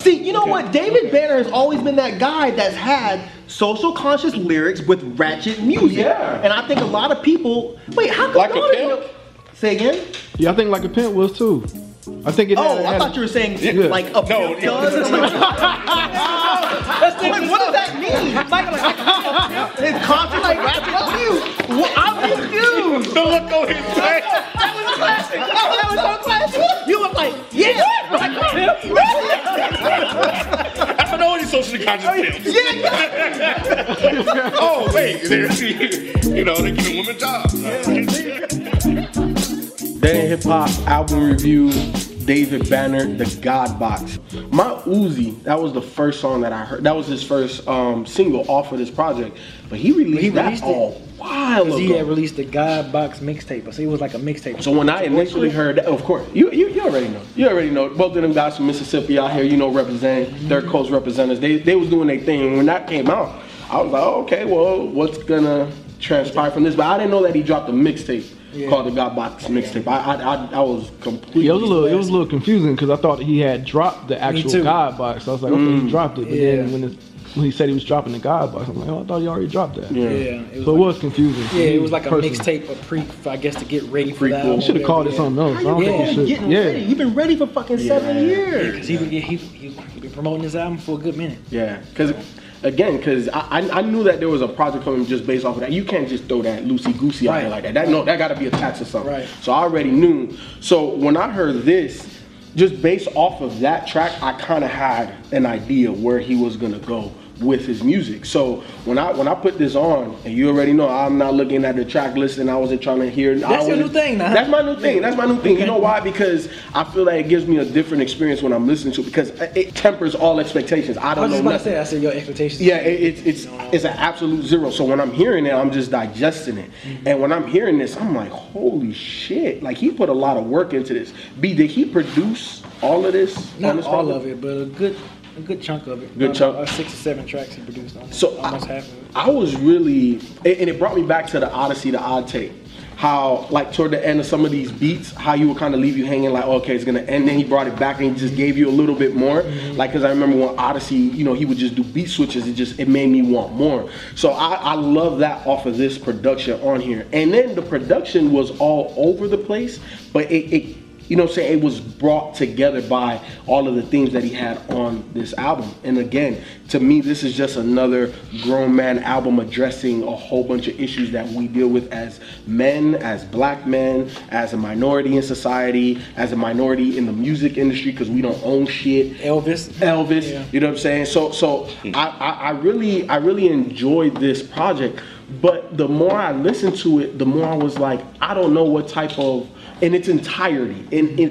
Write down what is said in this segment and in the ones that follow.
See, you know what? David Banner has always been that guy that's had social conscious lyrics with ratchet music. Yeah. And I think a lot of people. Wait, how come Like y'all a didn't know? Say again? Yeah, I think Like a Pimp was too. I think it. Oh, I thought you were saying like a pimp does. I'm like, wait, what does that mean? His concert like ratchet? What are you? I'm confused. The look on his face. That was classic. That was so classic. You were like, yeah. I don't know any socially conscious pimps. Yeah. Oh wait, you know, they're giving women jobs. Dead End Hip Hop album review, David Banner, The God Box. My Uzi, that was the first song that I heard. That was his first single off of this project. But he released that a while ago. He had released the God Box mixtape. So it was like a mixtape. So when I initially heard that, of course, you already know. You already know. Both of them guys from Mississippi out here, you know, representing, Third Coast representatives. They was doing their thing. When that came out, I was like, oh, okay, well, what's gonna transpire from this? But I didn't know that he dropped a mixtape. Called the God Box mixtape. I was completely. Yeah, it was a little confusing because I thought he had dropped the actual God Box. I was like, okay, he dropped it. But then when he said he was dropping the God Box, I'm like, oh, I thought he already dropped that. Yeah. So it was confusing. Yeah, it was like a mixtape, I guess, to get ready for that. You should have called it something else. I don't think you should. Getting ready. You've been ready for fucking 7 years. Because he been promoting this album for a good minute. Yeah, because I knew that there was a project coming just based off of that. You can't just throw that loosey goosey out there like that. That got to be attached to something. Right. So I already knew. So when I heard this, just based off of that track, I kind of had an idea where he was gonna go with his music. So when I put this on, and you already know I'm not looking at the track list and I wasn't trying to hear. That's your new thing now. That's my new thing. That's my new thing. You know why? Because I feel like it gives me a different experience when I'm listening to it because it tempers all expectations. I was just about to say, I said your expectations. Yeah, it's an absolute zero. So when I'm hearing it, I'm just digesting it. And when I'm hearing this, I'm like, holy shit! Like he put a lot of work into this. B, did he produce all of this? Not all of it, but a good chunk of it. Good chunk. 6 or 7 tracks he produced on. So almost half of it. I was really, and it brought me back to the Odyssey, the Odd Tape. How, like, toward the end of some of these beats, how you would kind of leave you hanging, like, okay, it's gonna end. Then he brought it back and he just gave you a little bit more. Like, because I remember when Odyssey, you know, he would just do beat switches. It made me want more. So I love that off of this production on here. And then the production was all over the place, but it you know what I'm saying, it was brought together by all of the things that he had on this album. And again, to me, this is just another grown man album addressing a whole bunch of issues that we deal with as men, as black men, as a minority in society, as a minority in the music industry, because we don't own shit. Elvis, yeah. You know what I'm saying? So I really enjoyed this project, but the more I listened to it, the more I was like, I don't know what type of, in its entirety,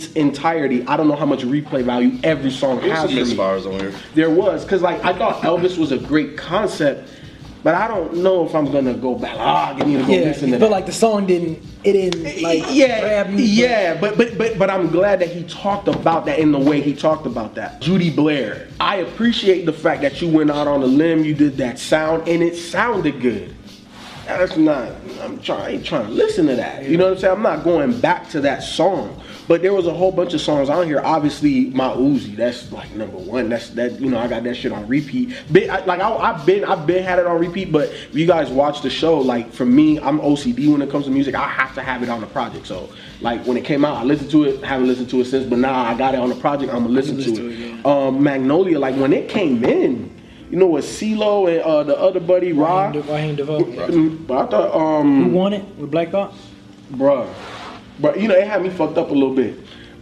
I don't know how much replay value every song has for me. Misfires on here. There was, because like I thought Elvis was a great concept, but I don't know if I'm gonna go back. I need to go listen to that. But like the song didn't like grab me. Yeah, but I'm glad that he talked about that in the way he talked about that. Judy Blair, I appreciate the fact that you went out on a limb, you did that sound, and it sounded good. That's not, I ain't trying to listen to that. You know what I'm saying? I'm not going back to that song. But there was a whole bunch of songs on here. Obviously, my Uzi, that's like number one. That's you know, I got that shit on repeat. I've been had it on repeat. But if you guys watch the show, like for me, I'm OCD when it comes to music. I have to have it on the project. So like when it came out, I listened to it. Haven't listened to it since. But now I got it on the project. I'm gonna listen to it. Magnolia, like when it came in. You know what, CeeLo and the other buddy, Rod? Raheem DeVoe. But I thought, who won it with Black Thought? Bruh, you know, it had me fucked up a little bit.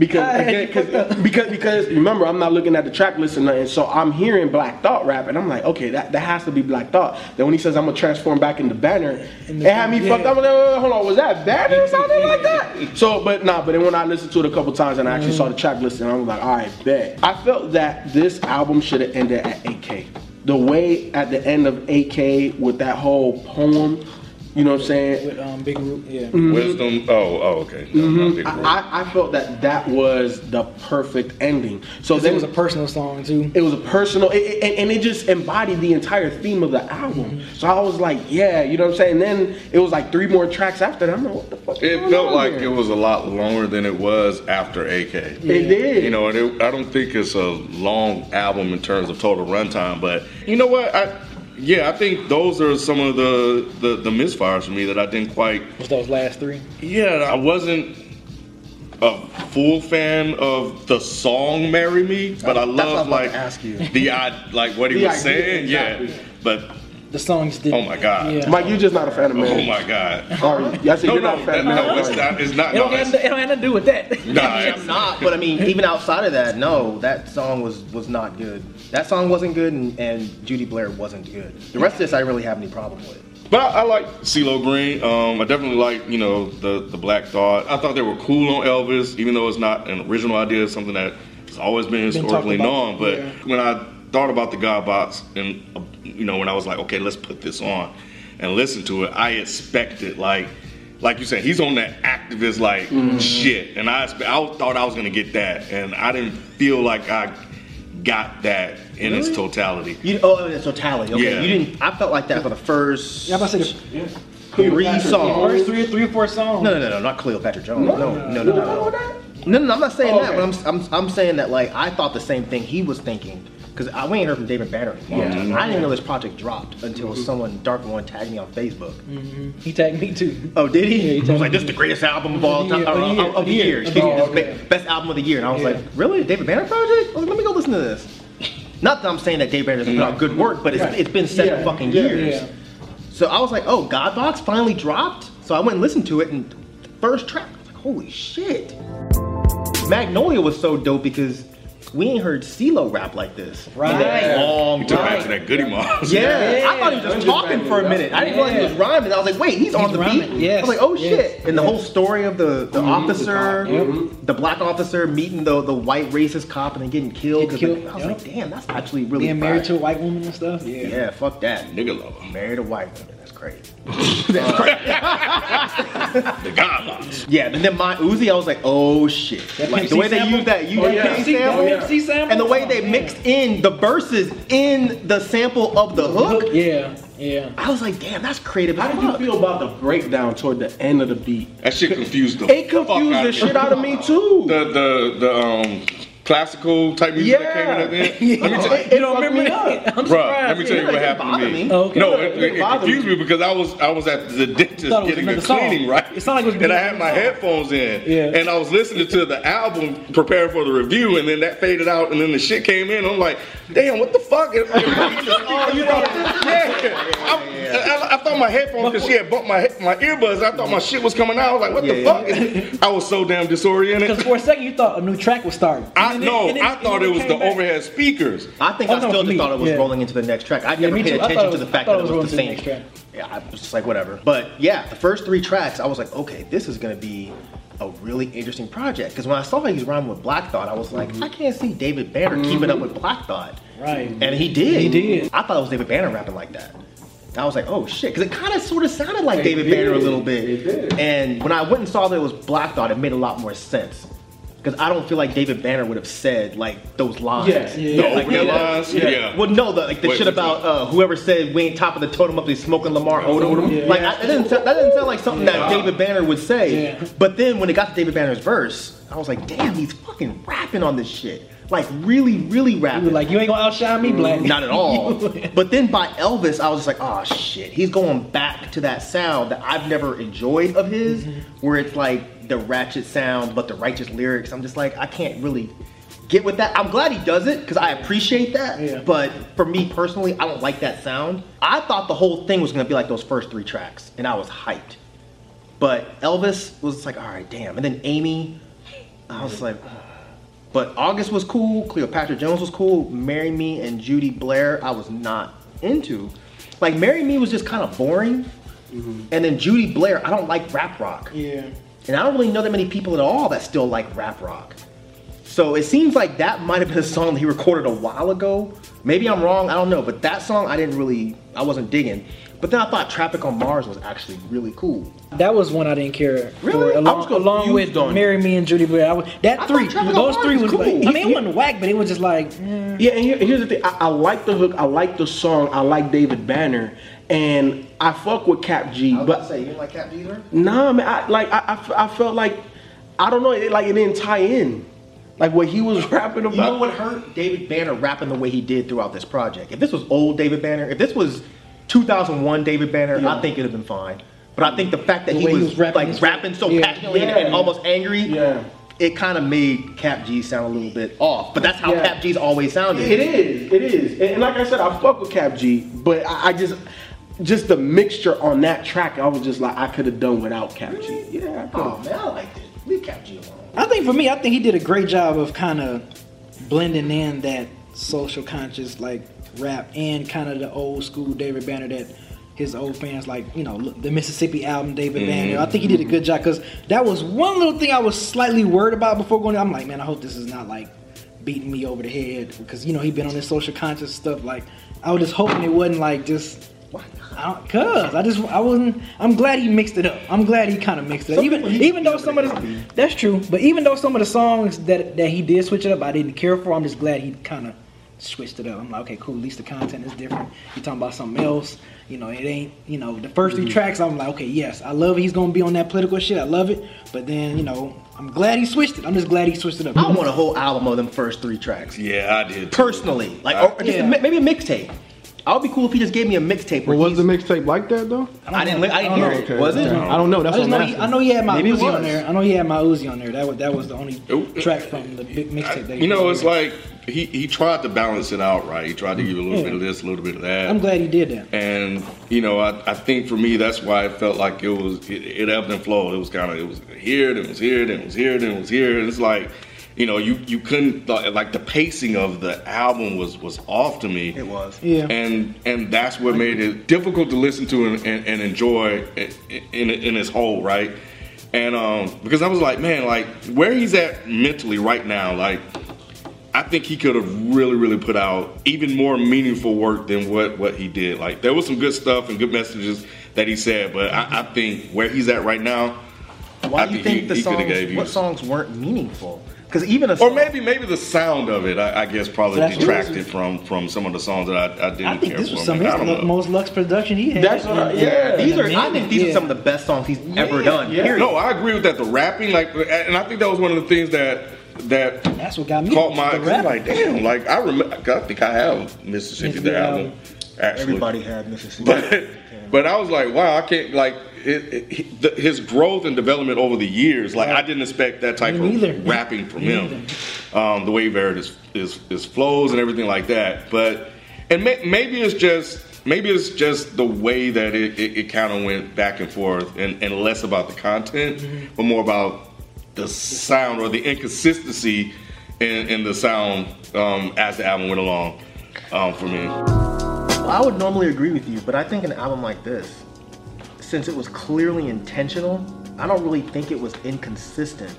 Because remember, I'm not looking at the track list or nothing, so I'm hearing Black Thought rap, and I'm like, okay, that has to be Black Thought. Then when he says I'm gonna transform back into Banner, it had me fucked up. Hold on, was that Banner or something like that? So, but then when I listened to it a couple times and I actually saw the track list, and I was like, all right, bet. I felt that this album should have ended at 8K. The way at the end of 8K with that whole poem You know what I'm saying? With Big Root, yeah. Wisdom. Oh, okay. No, not Big Root. I felt that was the perfect ending. So then It was a personal song too. it was a personal, and it just embodied the entire theme of the album. So I was like, yeah, you know what I'm saying? And then it was like 3 more tracks after that. I'm like, what the fuck? is It going felt on like here? it was a lot longer than it was after AK. It did. You know, and I don't think it's a long album in terms of total runtime, but you know what? I think those are some of the misfires for me that I didn't quite. Was those last 3? Yeah, I wasn't a full fan of the song "Marry Me," but I That's what I love was about like to ask you. like what he The was idea, saying. exactly. Yeah, but The songs did. oh my god, Yeah. Mike, you're just not a fan of oh Mary. my god. Are you? I said No, you're not a no, fan of no, Mary. it's not. It's not. It don't, No, have, it's, it don't have to do with that. nah, I mean, it's- I'm not, but I mean, even outside of that, no, that song was not good. That song wasn't good, and Judy Blair wasn't good. The rest of this, I didn't really have any problem with. But I like CeeLo Green. I definitely like, the Black Thought. I thought they were cool on Elvis, even though it's not an original idea. It's something that has always been historically talked known. about, But yeah. when I thought about the God Box, and when I was like, okay, let's put this on and listen to it, I expected like you said, he's on that activist shit, and I thought I was gonna get that, and I didn't feel like I got that in its totality. In its totality. Okay, Yeah. you didn't. I felt like that for the first Yeah, I'm about to say 3 songs. first three or four songs. No, not Cleopatra Jones. No. No, I'm not saying Oh, that, okay. but I'm saying that like I thought the same thing he was thinking. Because we ain't heard from David Banner in a long time. I didn't know this project dropped until someone Dark One tagged me on Facebook. He tagged me too. Oh, did he? Yeah, he He was tagged like, me. "This is the greatest album of all time, of the year. Of Excuse the me, year. this is the best album of the year." And I was like, "Really, David Banner project? I was like, let me go listen to this." Not that I'm saying that David Banner doesn't put out good work, but it's been 7 fucking years. Yeah. So I was like, "Oh, God Box finally dropped." So I went and listened to it, and the first track, I was like, "Holy shit!" Magnolia was so dope because we ain't heard CeeLo rap like this in a Right. long You took back to time. that Goody Mob. Yeah, I thought he was just talking for a minute. I didn't realize he was rhyming. I was like, wait, he's on the beat. rhyming, yes, I was like, oh yes. shit. And the whole story of the officer, cop, the black officer meeting the white racist cop and then getting killed. Getting killed, I was yep. like, damn, that's actually really Being married fire. to a white woman and stuff. Yeah. Yeah, fuck that. Nigga lover. Married a white woman, that's crazy. The God Box. Yeah, and then my Uzi, I was like, oh shit. That Like Pimp the C way they sample? used that UGK Yeah. sample. And the way they mixed in the verses in the sample of the hook. Yeah. I was like, damn, that's creative. How as did you fuck. feel about the breakdown toward the end of the beat? That shit confused the It fuck confused out the of shit out of me too. The classical type music that came in at the end. Let me tell It don't remember me up. I'm Bruh, surprised. let me tell you what It happened to bothered me. me. Oh, okay. No, it bothered confused me. me because I was at the dentist Thought it was getting a another song. cleaning, right? It sounded like it was and I being had my another song. headphones in, Yeah. and I was listening to the album, preparing for the review, and then that faded out, and then the shit came in. I'm like, damn, what the fuck? Oh, you thought? Yeah. I thought my headphones, because she had bumped my earbuds. I thought my shit was coming out. I was like, what the fuck? I was so damn disoriented. Because for a second you thought a new track was starting. I thought it was the overhead speakers. I think Oh, I no, still for just me, thought it was yeah. rolling into the next track. I never me paid too. I attention thought to it the was- fact I that thought it it was was the rolling same. to the next Yeah, I was just like, whatever. But yeah, the first 3 tracks, I was like, okay, this is gonna be a really interesting project. Because when I saw he was rhyming with Black Thought, I was like, I can't see David Banner keeping up with Black Thought. Right. And he did. He did. I thought it was David Banner rapping like that. I was like, oh shit, because it kind of sort of sounded like David Banner a little bit. It did. And when I went and saw that it was Black Thought, it made a lot more sense. Because I don't feel like David Banner would have said like those lines. Yeah. The Like, overhead yeah. lines? Yeah. Well, no, the Wait, shit about whoever said we ain't top of the totem up, he's smoking Lamar Odom. Yeah. Like that didn't sound like something that David Banner would say. Yeah. But then when it got to David Banner's verse, I was like, damn, he's fucking rapping on this shit. Like really, really You rapping. were like, you ain't gonna outshine me, Black. Not at all. But then by Elvis, I was just like, oh shit, he's going back to that sound that I've never enjoyed of his, where it's like the ratchet sound, but the righteous lyrics. I'm just like, I can't really get with that. I'm glad he does it, because I appreciate that. Yeah. But for me personally, I don't like that sound. I thought the whole thing was gonna be like those first 3 tracks, and I was hyped. But Elvis was like, all right, damn. And then Amy, I was like, ugh. But August was cool, Cleopatra Jones was cool, Marry Me and Judy Blair I was not into. Like Marry Me was just kind of boring, and then Judy Blair, I don't like rap rock. Yeah. And I don't really know that many people at all that still like rap rock. So it seems like that might have been a song that he recorded a while ago. Maybe I'm wrong, I don't know, but that song I wasn't digging. But then I thought Traffic on Mars was actually really cool. That was one I didn't care Really? for. I was Along with confused on Marry Me and Judy Blair. I thought Traffic on those Mars three was was like, cool. I mean, it wasn't whack, but it was just like, Yeah, and here's the thing. I like the hook. I like the song. I like David Banner, and I fuck with Cap G. But say, you didn't like Cap G either? nah, man. I felt like I don't know. It didn't tie in. Like what he was rapping about. You know what hurt David Banner rapping the way he did throughout this project? If this was old David Banner, if this was 2001 David Banner, I think it'd have been fine. But I think the fact that The he way he was was rapping his- rapping so Yeah. passionately Yeah. and almost angry, Yeah. it kind of made Cap G sound a little bit off. But that's how Yeah. Cap G's always sounded. It is. And like I said, I fuck with Cap G, but I just the mixture on that track, I was just like, I could have done without Cap G. Yeah, I could Oh have. man, I liked it. Leave Cap G alone. I think for me, I think he did a great job of kind of blending in that social conscious like rap and kind of the old school David Banner that his old fans like, you know, the Mississippi album David Banner. I think he did a good job because that was one little thing I was slightly worried about before going. I'm like, man, I hope this is not like beating me over the head because you know he'd been on this social conscious stuff. Like I was just hoping it wasn't like just. I'm glad he mixed it up. I'm glad he kind of mixed it up. Even though some of the, that's true, but even though some of the songs that he did switch it up, I didn't care for. I'm just glad he kind of switched it up. I'm like, okay, cool. At least the content is different. He talking about something else. You know, it ain't. You know, the first three tracks, I'm like, okay, yes, I love it. He's gonna be on that political shit. I love it. But then, you know, I'm glad he switched it. I'm just glad he switched it up. I want a whole album of them first 3 tracks. Yeah, I did. Personally, like, or just Yeah. maybe a mixtape. I would be cool if he just gave me a mixtape. Well, where was the he's- mixtape like that though? I didn't hear it. Okay. Was it? I don't know. That's I what just I'm know asking. I know he had my Maybe it Uzi on was. there. I know he had my Uzi on there. That was the only Ooh. track from the big mixtape. that he You know, put it's on. like he tried to balance it out, right? He tried to give you a little bit of this, a little bit of that. I'm glad he did that. And you know, I think for me that's why it felt like it ebbed and flowed. It was here, then it was here, then it was here, then it was here. And it's like, you know, you couldn't like the pacing of the album was off to me. It was. Yeah. And that's what made it difficult to listen to and enjoy in its whole, right? And because I was like, man, like where he's at mentally right now, like I think he could have really put out even more meaningful work than what he did. Like there was some good stuff and good messages that he said, but I think where he's at right now, Why I do you think think the he coulda gave songs? you What songs weren't meaningful? Because even a or song, maybe the sound of it, I guess, probably That's detracted from some of the songs that I didn't I think care this for. was some of I don't his know. most Lux production he had. That's what I- yeah. these are. I Man, think these yeah. are some of the best songs he's ever done. yeah. Period. No, I agree with that. The rapping, like, and I think that was one of the things that That's what got me. caught my. the rap. Like, damn, like I remember. I think I have Mississippi the album. Actually, Everybody had Mississippi. but I was like, wow, I can't like his growth and development over the years. Like I didn't expect that type Me of neither. rapping from Me him. The way he varied his flows and everything like that. But maybe it's just the way that it kind of went back and forth and less about the content, but more about the sound or the inconsistency in the sound as the album went along for me. I would normally agree with you, but I think an album like this, since it was clearly intentional, I don't really think it was inconsistent.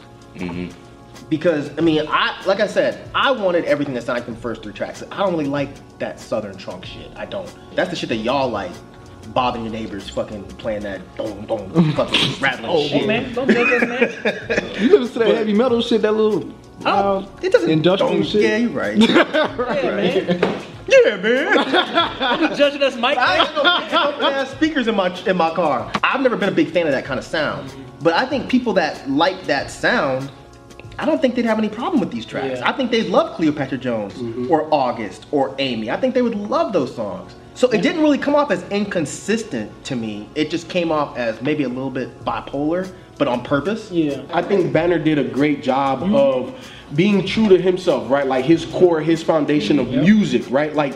Because I mean, like I said, I wanted everything that sounded like the first 3 tracks. I don't really like that Southern trunk shit. I don't. That's the shit that y'all like. Bothering your neighbors, fucking playing that boom boom, fucking rattling shit. Man, don't judge us, man. You listen to that heavy metal shit, that little It doesn't. industrial don't- shit. Yeah, you're right. Yeah, man. Yeah, man. Don't be judging us, Mike. I ain't no ass speakers in my car. I've never been a big fan of that kind of sound, but I think people that like that sound, I don't think they'd have any problem with these tracks. Yeah. I think they'd love Cleopatra Jones or August or Amy. I think they would love those songs. So it didn't really come off as inconsistent to me. It just came off as maybe a little bit bipolar, but on purpose. Yeah. I think Banner did a great job of being true to himself, right? Like his core, his foundation of music, right? Like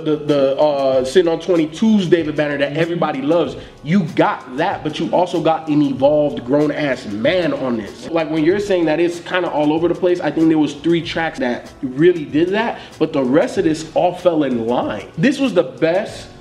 the Sitting on 22's David Banner that everybody loves. You got that, but you also got an evolved, grown ass man on this. Like when you're saying that it's kind of all over the place, I think there was 3 tracks that really did that, but the rest of this all fell in line. This was the best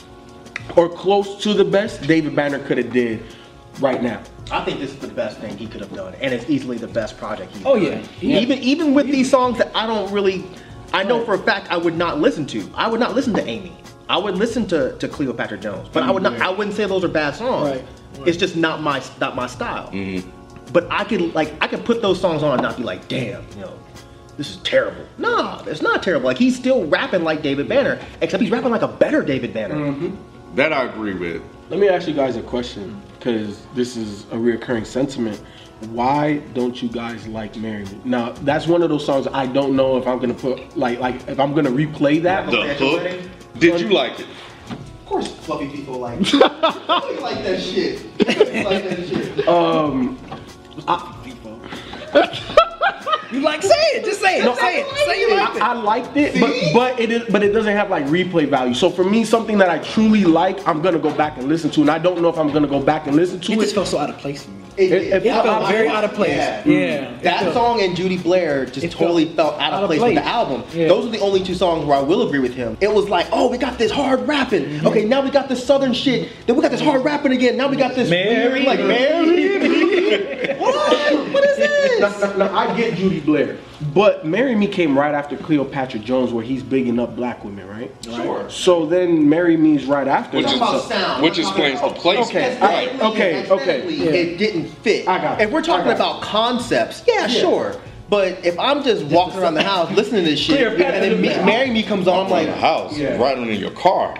or close to the best David Banner could have did right now. I think this is the best thing he could have done, and it's easily the best project he's Oh, done. yeah. Even with these songs that I don't really, I know for a fact I would not listen to. I would not listen to Amy. I would listen to Cleopatra Jones, but I wouldn't say those are bad songs. Right. It's just not my style. But I could put those songs on and not be like, damn, this is terrible. Nah, it's not terrible. Like, he's still rapping like David Banner, except he's rapping like a better David Banner. That I agree with. Let me ask you guys a question, because this is a reoccurring sentiment. Why don't you guys like "Marry Me"? Now, that's one of those songs I don't know if I'm gonna put like if I'm gonna replay that. The hook. Did you like it? Of course, fluffy people like it. Fluffy like that shit. Fluffy like that shit. You like, say it, just say it. No, Say you liked it. I liked it, but it doesn't have like replay value. So for me, something that I truly like, I'm gonna go back and listen to, and I don't know if I'm gonna go back and listen to It it. just felt so out of place for me. It felt very out of place. Yeah. That song and Judy Blair just totally felt out of place with the album. Yeah. Those are the only two songs where I will agree with him. It was like, oh, we got this hard rapping. Okay, now we got this southern shit. Then we got this hard rapping again. Now we got this weird, like, Marry Me. What is this? Now, I get Judy Blair, but "Marry Me" came right after Cleopatra Jones, where he's bigging up black women, right? Sure. So then "Marry Me" is right after Which that. is about sound. which explains the place. Okay. Aesthetically, Yeah. it didn't fit. I got it. If we're talking I got about concepts, yeah, sure. But if I'm just walking around the house listening to this shit, and then "Marry Me" comes on, I'm like, The house, Yeah. riding in your car.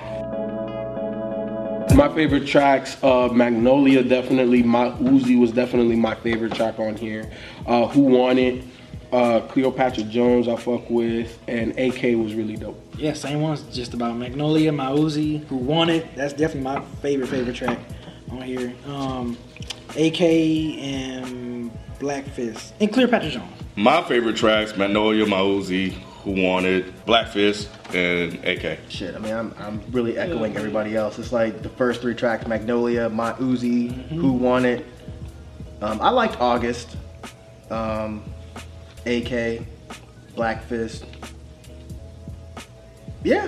My favorite tracks, Magnolia definitely, My Uzi was definitely my favorite track on here. Who Want It, Cleopatra Jones I fuck with, and AK was really dope. Yeah, same ones. Just about Magnolia, My Uzi, Who Want It. That's definitely my favorite track on here. AK and Black Fist and Cleopatra Jones. My favorite tracks: Magnolia, My Uzi, Who Want It, Black Fist, and AK. shit. I mean, I'm really echoing everybody else. It's like the first three tracks: Magnolia, My Uzi, Who Want It. I liked August, AK, Black Fist. Yeah,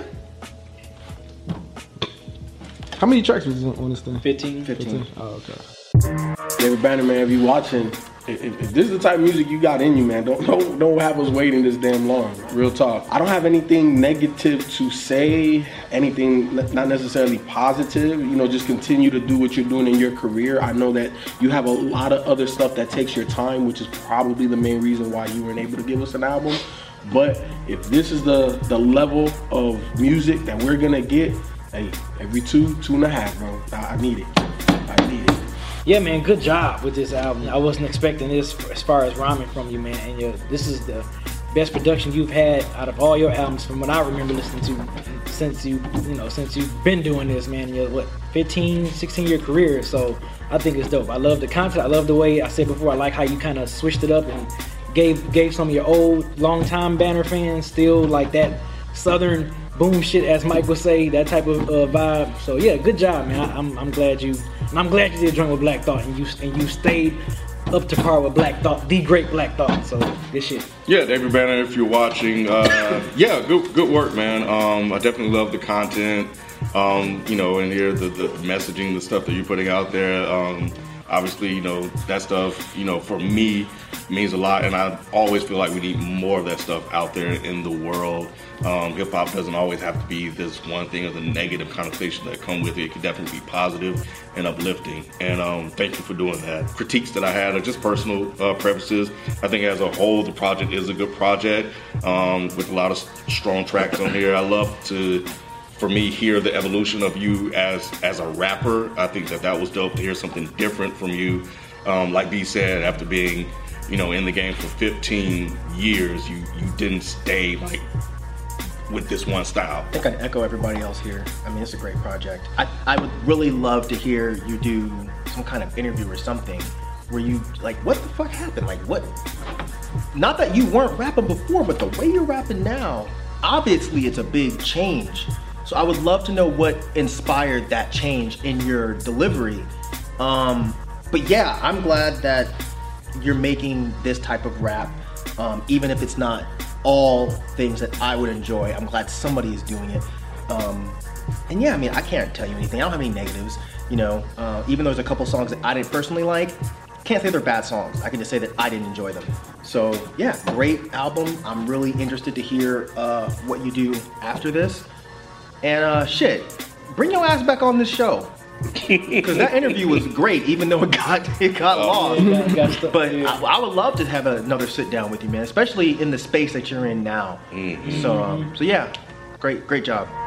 How many tracks was on this thing? 15. 15. Oh, okay. David Banner, man, if you watching, if this is the type of music you got in you, man, don't have us waiting this damn long. Real talk. I don't have anything negative to say, anything not necessarily positive. Just continue to do what you're doing in your career. I know that you have a lot of other stuff that takes your time, which is probably the main reason why you weren't able to give us an album. But if this is the level of music that we're gonna get, hey, every 2.5, bro. I need it. Yeah, man, good job with this album. I wasn't expecting this as far as rhyming from you, man. And this is the best production you've had out of all your albums from what I remember listening to since you've been doing this, man. Your 15, 16-year career. So I think it's dope. I love the content. I love the way I said before. I like how you kind of switched it up and gave some of your old long-time Banner fans still like that Southern boom shit, as Mike would say, that type of vibe. So yeah, good job, man. I'm glad you did joint with Black Thought and you stayed up to par with Black Thought, the great Black Thought. So good shit. Yeah, David Banner, if you're watching, yeah, good work, man. I definitely love the content. And here the messaging, the stuff that you're putting out there. Obviously, that stuff, for me means a lot, and I always feel like we need more of that stuff out there in the world. Hip hop doesn't always have to be this one thing or the negative connotation that come with it. It can definitely be positive and uplifting. And thank you for doing that. Critiques that I had are just personal preferences. I think as a whole, the project is a good project with a lot of strong tracks on here. I love to, for me, hear the evolution of you as a rapper. I think that was dope to hear something different from you. Like B said, after being in the game for 15 years, you didn't stay like with this one style. I think I'd echo everybody else here. I mean, it's a great project. I would really love to hear you do some kind of interview or something where you, like, what the fuck happened? Like, what? Not that you weren't rapping before, but the way you're rapping now, obviously it's a big change. So I would love to know what inspired that change in your delivery. But yeah, I'm glad that you're making this type of rap, even if it's not all things that I would enjoy. I'm glad somebody is doing it. And yeah, I mean, I can't tell you anything. I don't have any negatives, even though there's a couple songs that I didn't personally like. Can't say they're bad songs. I can just say that I didn't enjoy them. So yeah, great album. I'm really interested to hear what you do after this. And shit, bring your ass back on this show. Because that interview was great, even though it got lost. But I would love to have another sit down with you, man, especially in the space that you're in now. So yeah, great job.